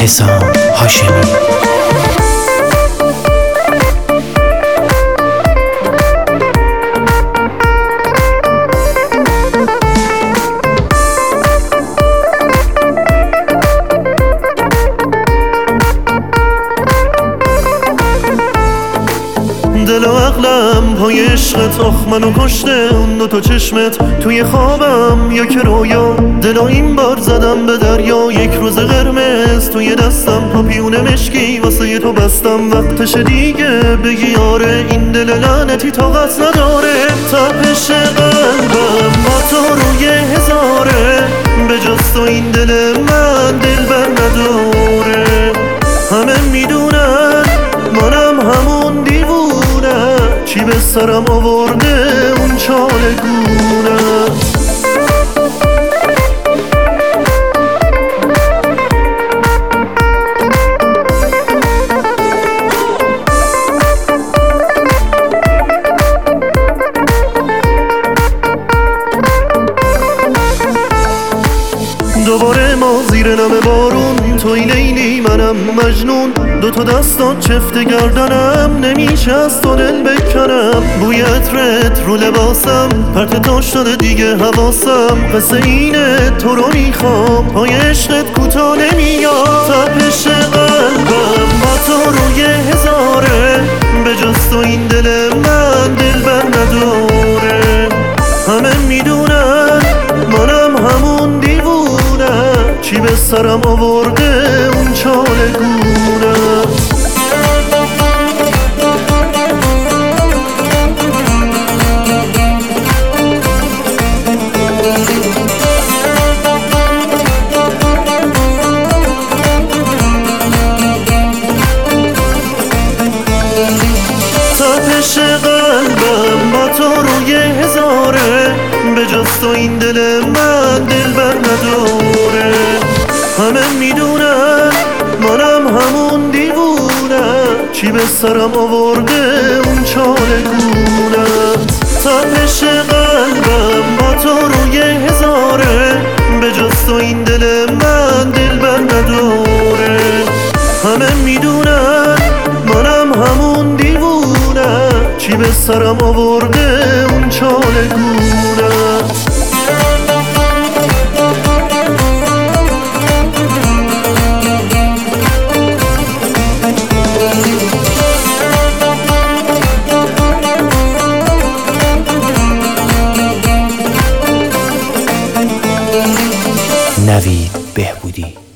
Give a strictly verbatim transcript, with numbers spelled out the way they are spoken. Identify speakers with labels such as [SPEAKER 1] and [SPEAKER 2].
[SPEAKER 1] حسام هاشمی.
[SPEAKER 2] دل و عقلم پای عشقت، آخ منو کشته اون دوتا چشمت. توی خوابم یا که رویا، دلا این بار زدم به دریا. یک روز قرمز توی دستم، پاپیون مشکی واسه تو بستم. وقتش دیگه بگی آره، این دل لعنتی طاقت نداره. تپش قلبم با تو روی هزاره، به جز تو این دل من دل بر نداره. همه میدونن منم همون دیوونه، چی به سرم آورده اون چاله گونه. دوباره ما زیر نم بارون، توی لیلی منم مجنون. دوتا دستات چفت گردنم، نمیشه از تو دل بکنم. بوی عطرت رو لباسم، پرت تاش داده دیگه حواسم. قصه اینه تو رو میخوام، پای عشقت کوتا نمیاد. تپش قلبم با تو روی هزاره، به جز تو این دل من دل بر نداره. همه میدونن منم همون دیوونه، چی به سرم آورده اون چاله گونه. تپش قلبم با تو روی هزاره، به جز تو این دل من دل بر نداره. همه میدونن منم همون دیوونه، چی به سرم آورده اون چاله گونه. تپش قلبم با تو روی هزاره، به جز تو این دل من دل بر نداره. همه میدونن منم همون دیوونه، چی به سرم آورده اون چاله گونه.
[SPEAKER 1] نوید بهبودی.